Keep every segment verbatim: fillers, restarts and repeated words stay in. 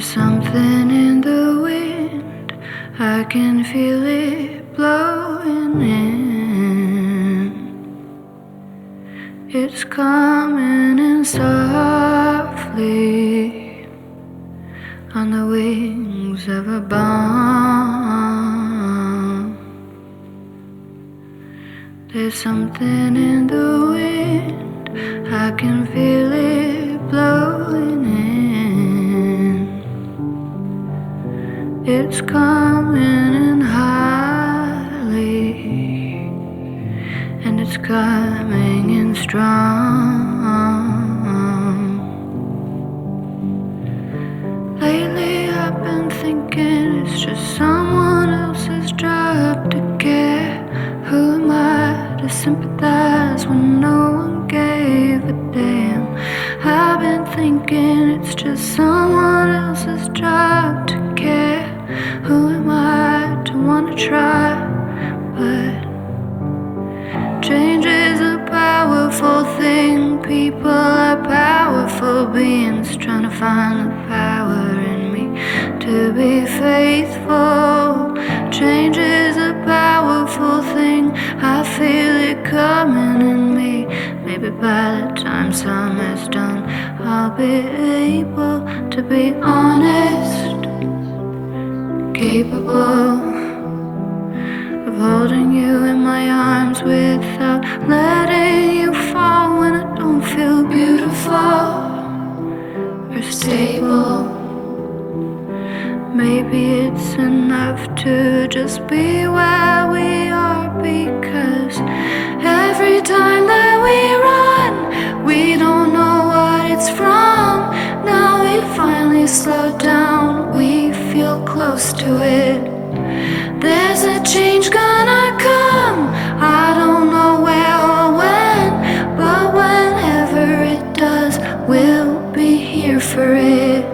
There's something in the wind, I can feel it blowing in. It's coming in softly on the wings of a bomb. There's something in the wind, I can feel it blowing in. It's coming in highly, and it's coming in strong. Lately I've been thinking it's just someone else's job to care. Who am I to sympathize when no one gave a damn? I've been thinking it's just someone else's job to care. Who am I to wanna try? But change is a powerful thing. People are powerful beings trying to find the power in me to be faithful. Change is a powerful thing. I feel it coming in me. Maybe by the time summer's done, I'll be able to be honest, capable of holding you in my arms without letting you fall when I don't feel beautiful or stable. Maybe it's enough to just be where we are, because every time that we run, we don't know what it's from. Now we finally slow down, we feel close to it. There's a change gonna come, I don't know where or when, but whenever it does, we'll be here for it.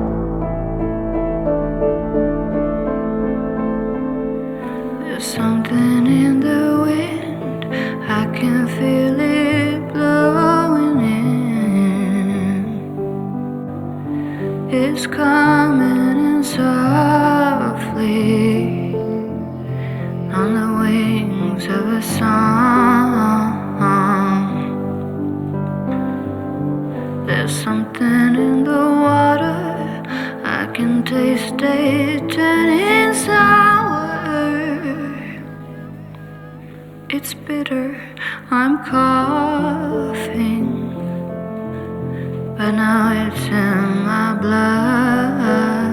There's something in the wind, I can feel it blowing in. It's coming in softly on the wings of a song. There's something in the water, I can taste it turning sour. It's bitter, I'm coughing, but now it's in my blood.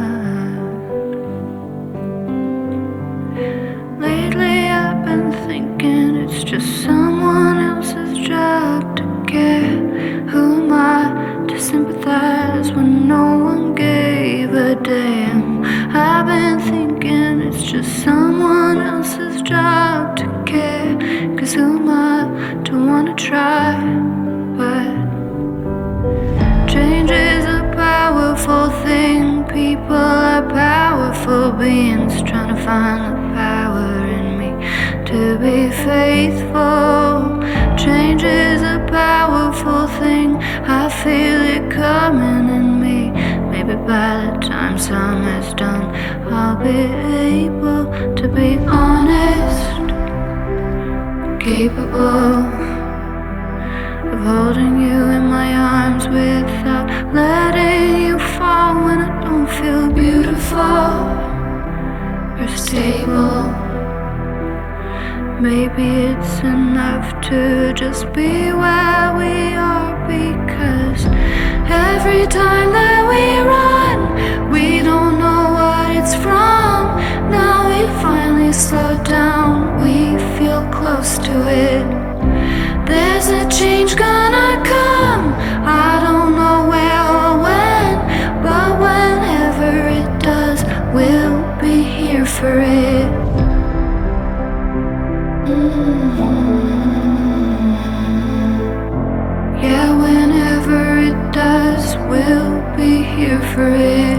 Lately I've been thinking it's just someone else's job to care. Who am I to sympathize when no one gave a damn? I've been thinking it's just someone else's job to care. Cause who am I to wanna try? But change is a powerful thing. People are powerful beings trying to find the power in me to be faithful. Change is a powerful thing. I feel it coming in me. Maybe by the time summer's done, I'll be able to be honest, capable of holding you in my arms without letting you fall when I don't feel beautiful or stable. Maybe it's enough to just be where we are, because every time that we run, we don't know what it's from. Now we finally slow down, we feel close to it. There's a change gonna come, I don't know where or when, but whenever it does, we'll be here for it. Mm-hmm. Yeah, whenever it does, we'll be here for it.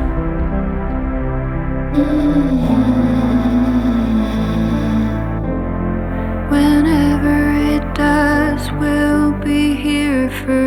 Mm-hmm. Whenever it does, we'll be here for